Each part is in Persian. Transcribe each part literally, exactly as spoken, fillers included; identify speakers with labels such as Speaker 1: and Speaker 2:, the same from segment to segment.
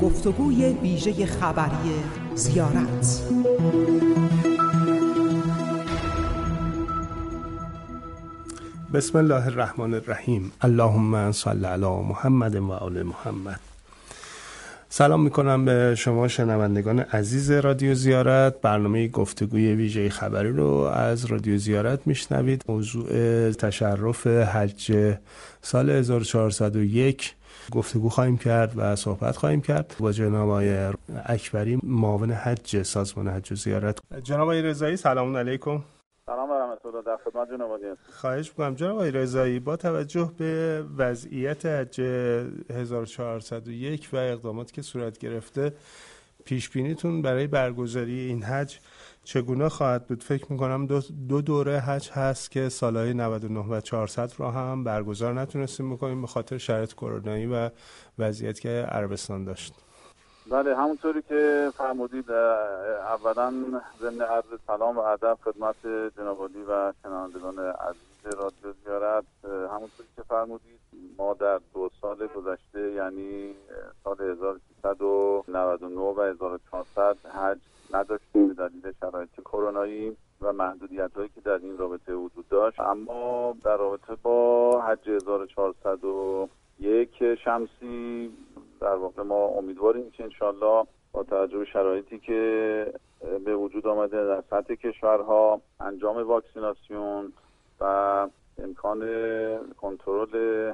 Speaker 1: گفتگوی ویژه خبری زیارت.
Speaker 2: بسم الله الرحمن الرحیم. اللهم صل علی محمد و آل محمد. سلام میکنم به شما شنوندگان عزیز رادیو زیارت. برنامه گفتگوی ویژه خبری رو از رادیو زیارت میشنوید. موضوع تشرف حج سال هزار و چهارصد و یک گفتگو خواهیم کرد و صحبت خواهیم کرد با جناب آقای اکبری، معاون حج سازمان حج و زیارت. جناب آقای رضایی سلام علیکم.
Speaker 3: سلام و رحمت الله. در خدمت جناب عالی.
Speaker 2: خواهش می‌کنم جناب آقای رضایی، با توجه به وضعیت حج هزار و چهارصد و یک و اقداماتی که صورت گرفته، پیش بینیتون برای برگزاری این حج چگونه خواهد بود؟ فکر می‌کنم دو, دو دوره حج هست که سالهای نود و نه و چهارصد رو هم برگزار نتونستیم بکنیم به خاطر شرایط کرونایی و وضعیتی که عربستان داشت.
Speaker 3: بله، همونطوری که فرمودید، اولا ضمن عرض سلام و ادب خدمت جناب عالی و شنوندگان عزیز رادیو زیارت، همونطوری که فرمودید ما در دو سال گذشته یعنی سال هزار و سیصد و نود و نه و هزار و چهارصد حج نداشتیم به دلیل شرایط کرونایی و محدودیت‌هایی که در این رابطه وجود داشت. اما در رابطه با حج هزار و چهارصد و یک شمسی در واقع ما امیدواریم که انشالله با توجه به شرایطی که به وجود آمده در سطح کشورها، انجام واکسیناسیون و امکان کنترل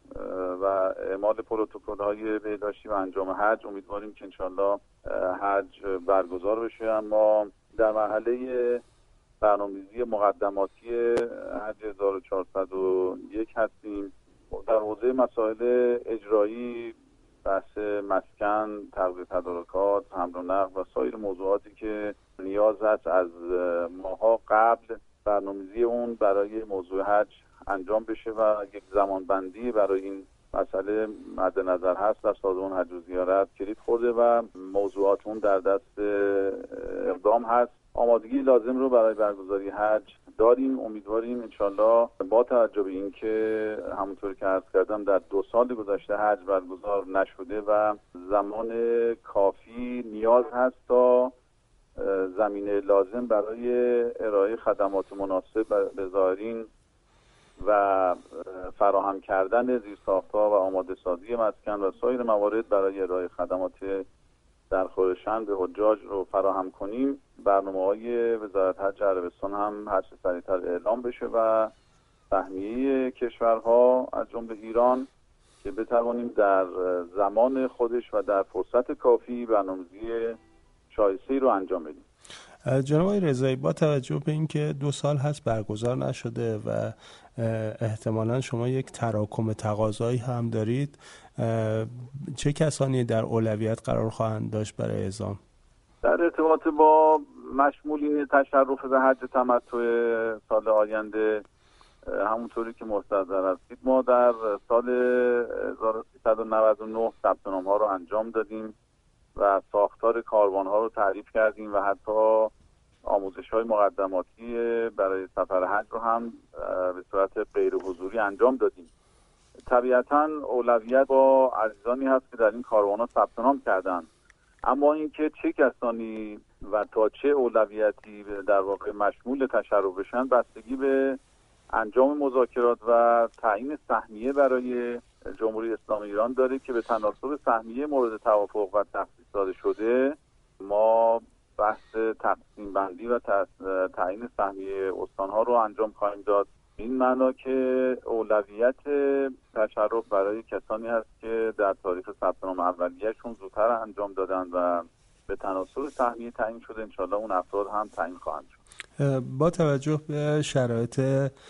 Speaker 3: و اعمال پروتکل‌های بهداشتی و انجام حج، امیدواریم که انشالله حج برگزار بشه. اما در مرحله برنامه‌ریزی مقدماتی حج هزار و چهارصد و یک هستیم. در حوزه مسائل اجرایی، بحث مسکن، تغذیه تدارکات، حمل و نقل و سایر موضوعاتی که نیاز است از ماها قبل برنامه‌ریزی اون برای موضوع حج انجام بشه و یک زمانبندی برای این مسئله مد نظر هست در سازمان حج و زیارت کلید خورده و موضوعات اون در دست اقدام هست. آمادگی لازم رو برای برگزاری حج داریم. امیدواریم انشالله با توجه به این که همونطور که عرض کردم در دو سال گذشته حج برگزار نشده و زمان کافی نیاز هست تا زمینه لازم برای ارائه خدمات مناسب به زائرین و فراهم کردن زیرساخت‌ها و آماده سازی مسکن و سایر موارد برای ارائه خدمات در خورشن به حجاج رو فراهم کنیم. برنامه‌های وزارت حج عربستان هم هر چه سریع‌تر اعلام بشه و سهمیه کشورها از جمله ایران که بتوانیم در زمان خودش و در فرصت کافی برنامه‌ریزی شایسته‌ای رو انجام بدیم.
Speaker 2: جناب آقای رضایی، با توجه به اینکه دو سال هست برگزار نشده و احتمالاً شما یک تراکم تقاضایی هم دارید، چه کسانی در اولویت قرار خواهند داشت برای اعزام؟
Speaker 3: در ارتباط با مشمولین تشرف به حج تمتع سال آینده، همونطوری که مستحضر هستید، ما در سال هزار و سیصد و نود و نه ثبت نام‌ها رو انجام دادیم و ساختار کاروان‌ها رو تعریف کردیم و حتی آموزش‌های مقدماتی برای سفر حج رو هم به صورت غیر حضوری انجام دادیم. طبیعتاً اولویت با عزیزانی هست که در این کاروان‌ها ثبت نام کردن، اما اینکه چه کسانی و تا چه اولویتی در واقع مشمول تشرف بشن بستگی به انجام مذاکرات و تعیین سهمیه برای جمهوری اسلامی ایران داره که به تناسب سهمیه مورد توافق و تخصیص داده شده ما بحث تقسیم بندی و تعیین سهمیه استانها رو انجام خواهیم داد. این معنا که اولویت تشرف برای کسانی هست که در تاریخ ثبت نام اولیه‌شون زودتر انجام دادن و به تناسب سهمیه تعیین شده، انشالله اون افراد هم تعیین خواهند شد.
Speaker 2: با توجه به شرایط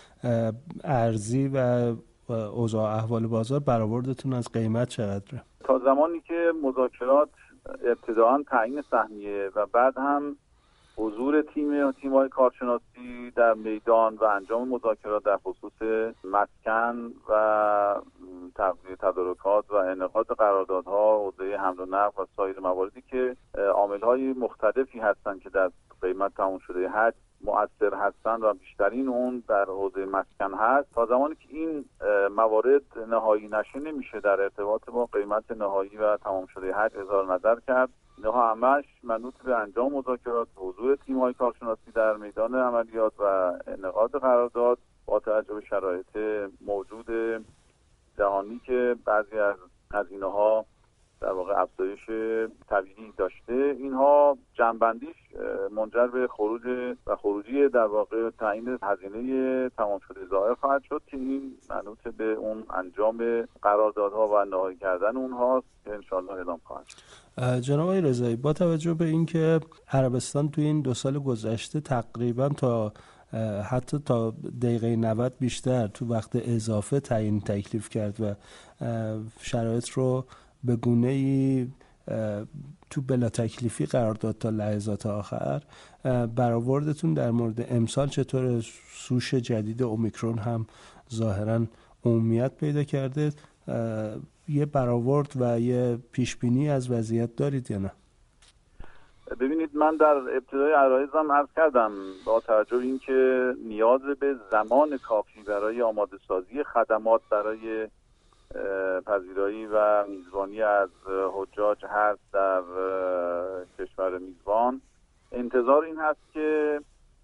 Speaker 2: ارزی و اوضاع احوال بازار، برآوردتون از قیمت چقدره؟
Speaker 3: تا زمانی که مذاکرات ابتداءً تعیین سهمیه و بعد هم حضور تیم تیم‌های کارشناسی در میدان و انجام مذاکرات در خصوص مسکن و تغذیه تدارکات و انعقاد قراردادها، حوزه حمل و نقل و سایر مواردی که عامل‌های مختلفی هستند که در قیمت تمام شده حج مؤثر هستن و بیشترین اون در حوزه مسکن هست. تا زمانی که این موارد نهایی نشه نمیشه در ارتباط با قیمت نهایی و تمام شده حج اظهار نظر کرد. اینها همش منوط به انجام مذاکرات، حضور تیم‌های کارشناسی در میدان عملیات و انعقاد قرارداد با توجه به شرایط موجود جهانی که بعضی از هزینه‌ها در واقع افزایش طبیعی داشته. اینها جنبندیش منجر به خروج و خروجی در واقع تعیین هزینه تمام شده ظاهر خواهد شد که این منوط به اون انجام قراردادها و نهایی کردن اونهاست که انشالله اعلام خواهد شد.
Speaker 2: جناب آقای رضایی، با توجه به اینکه عربستان توی این دو سال گذشته تقریبا تا حتی تا دقیقه نود بیشتر تو وقت اضافه تعیین تکلیف کرد و شرایط رو به گونه‌ای تو بلا تکلیفی قرار داد تا لحظات آخر، برآوردتون در مورد امسال چطور؟ سوش جدید اومیکرون هم ظاهراً عمومیت پیدا کرده. یه برآورد و یه پیشبینی از وضعیت دارید یا نه؟
Speaker 3: ببینید، من در ابتدای عرایزم عرض کردم با توجه به اینکه نیاز به زمان کافی برای آماده سازی خدمات برای پذیرایی و میزبانی از حجاج هست در کشور میزبان، انتظار این هست که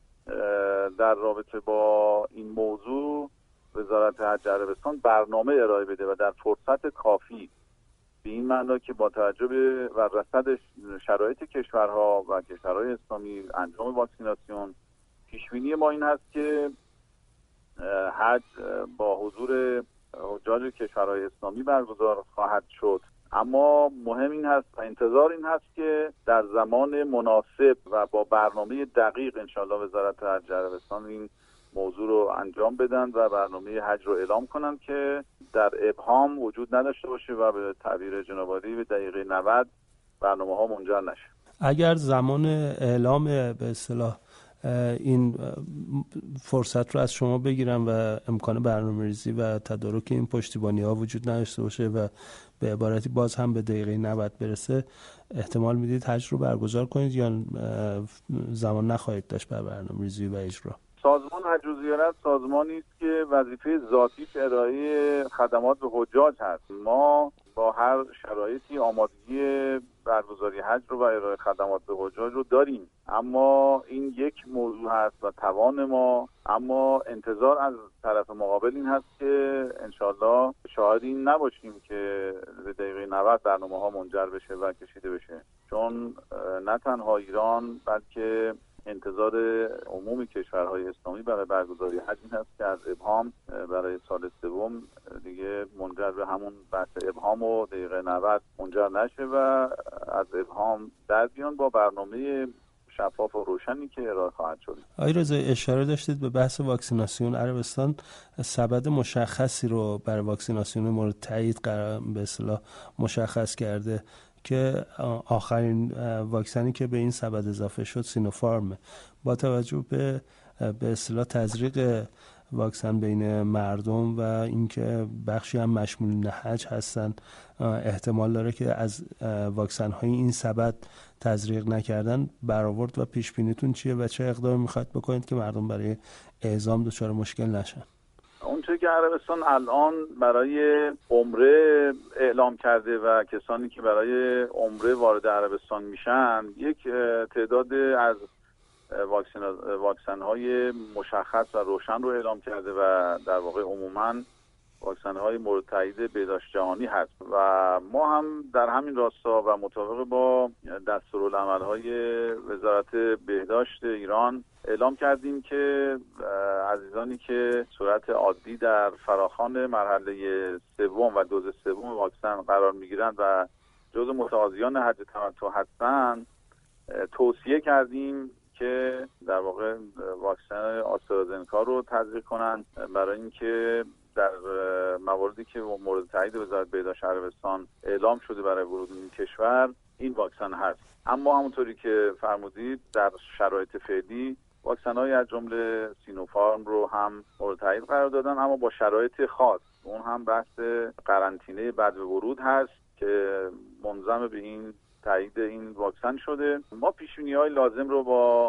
Speaker 3: در رابطه با این موضوع وزارت حج عربستان برنامه ارائه بده و در فرصت کافی، به این معنی که با توجه به و رصد شرایط کشورها و کشورهای اسلامی انجام واکسیناسیون، پیشبینی ما این هست که حج با حضور حجاج کشورهای اسلامی برگزار خواهد شد. اما مهم این هست و انتظار این هست که در زمان مناسب و با برنامه دقیق انشاءالله وزارت حج عربستان این موضوع رو انجام بدن و برنامه حج رو اعلام کنن که در ابهام وجود نداشته باشه و به تعبیر جناب عالی به دقیقه نود برنامه ها منجر نشه.
Speaker 2: اگر زمان اعلام به اصطلاح این فرصت رو از شما بگیرم و امکان برنامه‌ریزی و تدارک این پشتیبانی ها وجود نداشته باشه و به عبارتی باز هم به دقیقه نود برسه، احتمال میدید حج رو برگزار کنید یا زمان نخواهید داشت بر برنامه‌ریزی و اجرا؟
Speaker 3: سازمان حج و زیارت سازمانی است که وظیفه ذاتیش ارائه خدمات به حجاج هست. ما با هر شرایطی آمادگی برگزاری حج رو و ارائه خدمات به حجاج رو داریم، اما این یک موضوع هست و توان ما. اما انتظار از طرف مقابل این هست که انشالله شاهد این نباشیم که به دقیقه نود برنامه ها منجر بشه و کشیده بشه، چون نه تنها ایران بلکه انتظار عمومی کشورهای اسلامی برای برگزاری حج این هست که از ابهام برای سال سوم دیگه منجر به همون بحث ابهام و دقیقه نود منجر نشه و از ابهام در بیان با برنامه شفاف و روشنی که ارائه خواهد شد.
Speaker 2: آقای رضایی، اشاره داشتید به بحث واکسیناسیون. عربستان سبد مشخصی رو برای واکسیناسیون مورد تایید به اصطلاح مشخص کرده که آخرین واکسنی که به این سبد اضافه شد سینوفارم. با توجه به به اصطلاح تزریق واکسن بین مردم و اینکه بخشی هم مشمول حج هستن، احتمال داره که از واکسن های این سبد تزریق نکردن برآورد و پیش بینیتون چیه و چه اقدامی میخواید بکنید که مردم برای اعزام دچار مشکل نشن؟
Speaker 3: اونچه که عربستان الان برای عمره اعلام کرده و کسانی که برای عمره وارد عربستان میشن یک تعداد از واکسن واکسن های مشخص و روشن رو اعلام کرده و در واقع عموماً واکسن های مورد تایید بهداشت جهانی هست و ما هم در همین راستا و مطابق با دستورالعمل های وزارت بهداشت ایران اعلام کردیم که عزیزانی که صورت عادی در فراخوان مرحله سوم و دوز سوم واکسن قرار میگیرند و جزو متقاضیان حج تمتع هستند، توصیه کردیم که در واقع واکسن آسترازنکا رو تزریق کنند برای اینکه در مواردی که مورد تایید وزارت بهداشت عربستان اعلام شده برای ورود این کشور این واکسن هست. اما همونطوری که فرمودید در شرایط فعلی واکسن‌های از جمله سینوفارم رو هم مورد تایید قرار دادن، اما با شرایط خاص. اون هم بحث قرنطینه بعد به ورود هست که منظم به این تایید این واکسن شده. ما پیش‌بینی‌های لازم رو با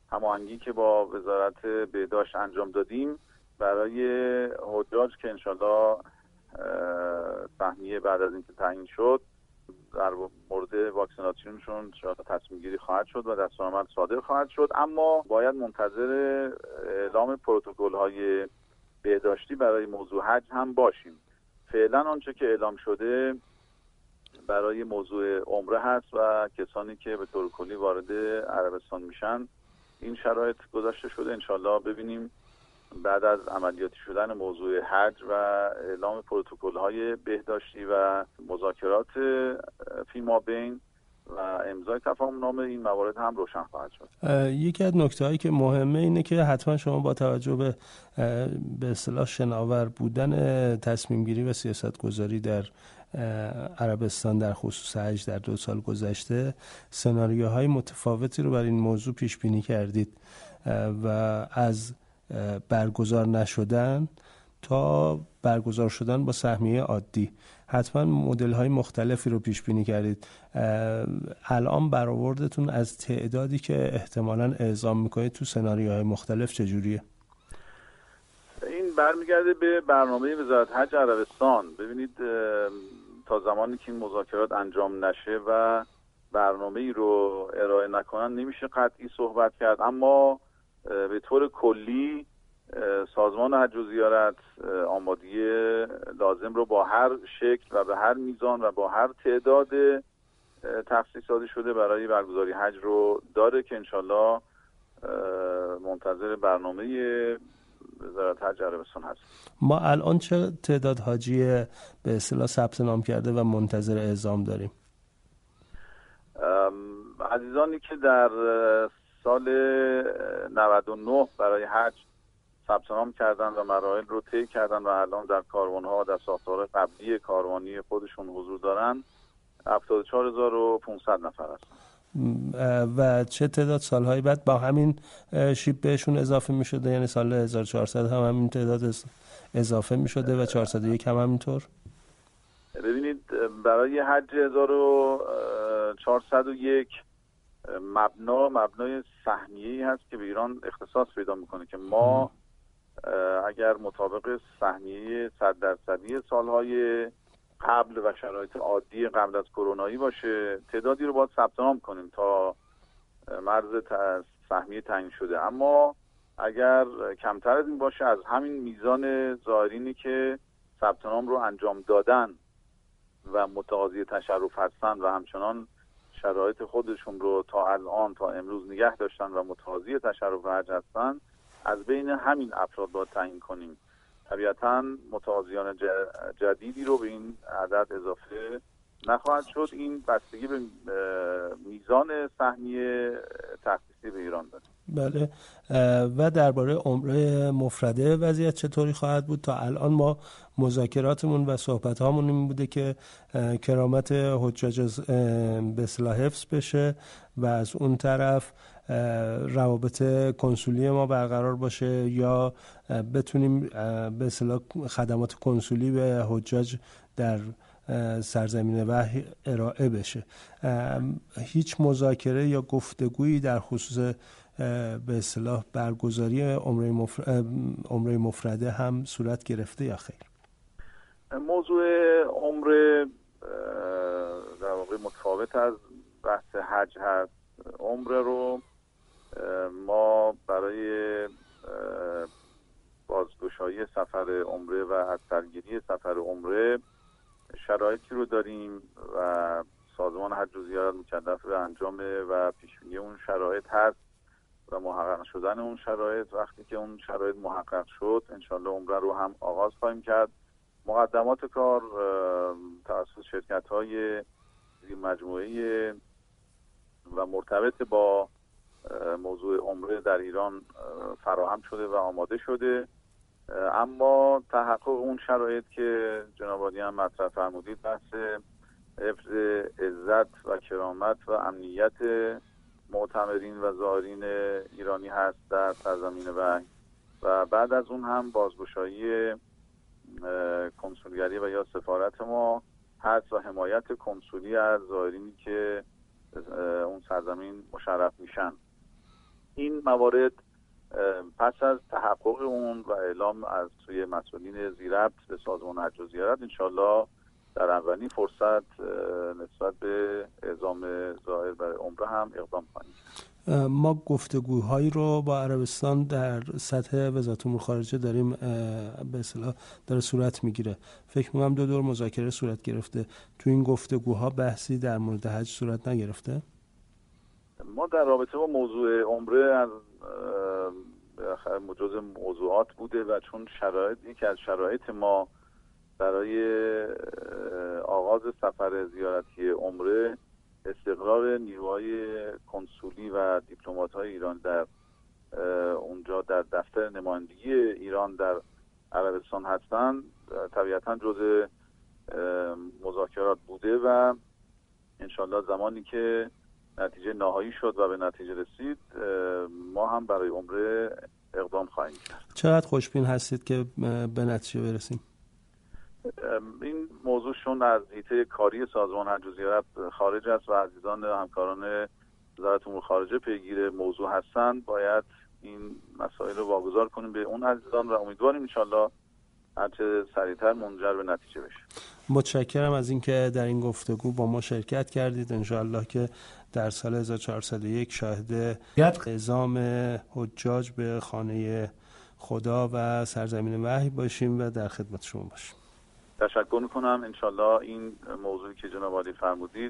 Speaker 3: هماهنگی که با وزارت بهداشت انجام دادیم برای حجاج که انشالله سهمیه بعد از اینکه تعیین شد در مورد واکسیناسیونشون تصمیم گیری خواهد شد و دستورالعمل صادر خواهد شد. اما باید منتظر اعلام پروتکل‌های بهداشتی برای موضوع حج هم باشیم. فعلا آنچه که اعلام شده برای موضوع عمره هست و کسانی که به طور کلی وارد عربستان میشن این شرایط گذاشته شده. انشالله ببینیم بعد از عملیاتی شدن موضوع حج و اعلام پروتکل‌های بهداشتی و مذاکرات فیما بین و امضای تفاهم‌نامه این موارد هم روشن خواهد شد.
Speaker 2: یکی از نکته‌هایی که مهمه اینه که حتما شما با توجه به به اصطلاح شناور بودن تصمیم گیری و سیاست گذاری در عربستان در خصوص حج در دو سال گذشته سناریوهای متفاوتی رو برای این موضوع پیش بینی کردید و از برگزار نشدن تا برگزار شدن با سهمیه عادی حتما مدل‌های مختلفی رو پیش بینی کردید. الان برآوردتون از تعدادی که احتمالاً اعزام میکنید تو سناریوهای مختلف چجوریه؟
Speaker 3: این برمیگرده به برنامه وزارت حج عربستان. ببینید تا زمانی که این مذاکرات انجام نشه و برنامه‌ای رو ارائه نکنن نمیشه قطعی صحبت کرد، اما به طور کلی سازمان حج و زیارت آمادگی لازم رو با هر شکل و به هر میزان و با هر تعداد تخصیص داده شده برای برگزاری حج رو داره که انشالله منتظر برنامه وزارت حج عربستان هست.
Speaker 2: ما الان چه تعداد حاجی به اصطلاح ثبت نام کرده و منتظر اعزام داریم؟
Speaker 3: عزیزانی که در سال نود و نه برای حج ثبت نام کردن و مراحل رو طی کردن و الان در کاروان‌ها در ساختار قبلی کاروانی خودشون حضور دارن هفتاد و چهار هزار و پانصد نفر هستن.
Speaker 2: و چه تعداد سالهای بعد با همین شیب بهشون اضافه می شده؟ یعنی سال هزار و چهارصد هم همین تعداد اضافه می شده و چهارصد و یک هم همینطور؟
Speaker 3: ببینید برای حج هزار و چهارصد و یک مبنا مبنای سهمیه‌ای هست که به ایران اختصاص پیدا میکنه که ما اگر مطابق سهمیه صد درصدی سالهای قبل و شرایط عادی قبل از کرونایی باشه تعدادی رو باید ثبت نام کنیم تا مرز سهمیه تعیین شده. اما اگر کمتر از این باشه از همین میزان زائرینی که ثبت نام رو انجام دادن و متقاضی تشرف هستن و همچنان شرایط خودشون رو تا الان تا امروز نگه داشتن و متقاضی تشرف حج هستن از بین همین افراد باید تعیین کنیم. طبیعتاً متقاضیان جدیدی رو به این عدد اضافه نخواهد شد. این بستگی به میزان سهمیه تخصیصی به ایران داره.
Speaker 2: بله. و درباره عمره مفرده وضعیت چطوری خواهد بود؟ تا الان ما مذاکراتمون و صحبت‌هامون این بوده که کرامت حجاج به اصطلاح حفظ بشه و از اون طرف روابط کنسولی ما برقرار باشه یا بتونیم به اصطلاح خدمات کنسولی به حجاج در سرزمین وحی ارائه بشه. هیچ مذاکره یا گفتگویی در خصوص به اصطلاح برگزاری عمره مفر... عمره مفرده هم صورت گرفته یا خیر؟
Speaker 3: موضوع عمره در واقع متفاوت از بحث حج هست. عمره رو ما برای بازگشایی سفر عمره و از سرگیری سفر عمره شرایطی رو داریم و سازمان حج و زیارت مکلف به انجام و پیشبینی اون شرایط هست و محقق شدن اون شرایط. وقتی که اون شرایط محقق شد انشالله عمره رو هم آغاز خواهیم کرد. مقدمات کار توسط شرکت‌های مجموعه‌ای و مرتبط با موضوع عمره در ایران فراهم شده و آماده شده، اما تحقق اون شرایط که جناب عالی هم مطرح فرمودید بحث حفظ عزت و کرامت و امنیت معتمرین و زائرین ایرانی هست در سرزمین وحی و بعد از اون هم بازگشایی کنسولگری و یا سفارت ما هست و حمایت کنسولی از زائرینی که اون سرزمین مشرف میشن. این موارد پس از تحقق اون و اعلام از سوی مسئولین ذی‌ربط به سازمان حج و زیارت انشالله در اولین فرصت نسبت به اعزام زائر برای عمره هم اقدام کنیم.
Speaker 2: ما گفتگوهایی رو با عربستان در سطح وزارت امور خارجه داریم، به اصطلاح داره صورت میگیره. فکر می‌کنم دو دور مذاکره صورت گرفته. تو این گفتگوها بحثی در مورد حج صورت نگرفته؟
Speaker 3: ما در رابطه با موضوع عمره از جزء موضوعات بوده و چون شرایط یکی از شرایط ما برای آغاز سفر زیارتی عمره استقرار نیروهای کنسولی و دیپلمات‌های ایران در اونجا در دفتر نمایندگی ایران در عربستان هستند، طبیعتاً جزء مذاکرات بوده و انشالله زمانی که نتیجه نهایی شد و به نتیجه رسید ما هم برای عمره اقدام خواهیم کرد.
Speaker 2: چقدر خوشبین هستید که به نتیجه برسیم؟
Speaker 3: این موضوعشون از حیطه کاری سازمان حج و زیارت خارج است و عزیزان و همکاران وزارت امور خارجه پیگیر موضوع هستند. باید این مسائل رو واگذار کنیم به اون عزیزان و امیدواریم انشالله هرچه سریعتر منجر به نتیجه بشه.
Speaker 2: متشکرم از اینکه در این گفتگو با ما شرکت کردید. انشالله که در سال هزار و چهارصد و یک شاهد اعزام حجاج به خانه خدا و سرزمین وحی باشیم و در خدمت شما باشیم.
Speaker 3: تشکر میکنم. انشالله این موضوعی که جناب عالی فرمودید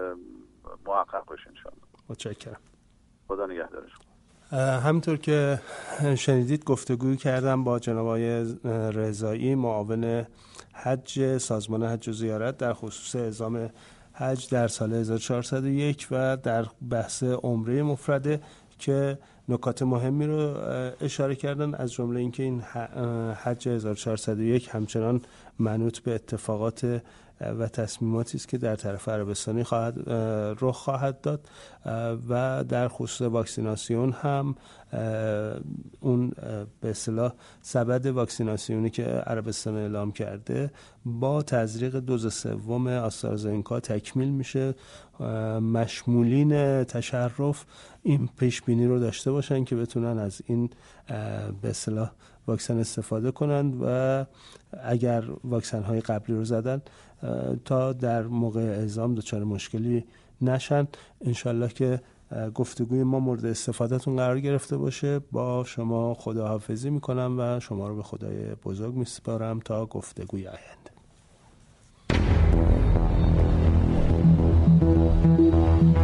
Speaker 3: محقق بشه انشالله.
Speaker 2: متشکرم.
Speaker 3: خدا نگهدارش.
Speaker 2: همینطور که شنیدید گفتگوی کردم با جناب آقای رضایی، معاون حج سازمان حج و زیارت در خصوص اعزام حج در سال هزار و چهارصد و یک و در بحث عمره مفرده که نکات مهمی رو اشاره کردن، از جمله اینکه این حج هزار و چهارصد و یک همچنان منوط به اتفاقات و تصمیماتی است که در طرف عربستانی خواهد رخ خواهد داد و در خصوص واکسیناسیون هم اون به اصطلاح سبد واکسیناسیونی که عربستان اعلام کرده با تزریق دوز سوم آسترازنکا تکمیل میشه. مشمولین تشرف این پیش بینی رو داشته باشن که بتونن از این به اصطلاح واکسن استفاده کنند و اگر واکسن های قبلی رو زدن تا در موقع اعزام دچار مشکلی نشن. انشالله که گفتگوی ما مورد استفادهتون قرار گرفته باشه. با شما خداحافظی میکنم و شما رو به خدای بزرگ میسپارم تا گفتگوی آینده.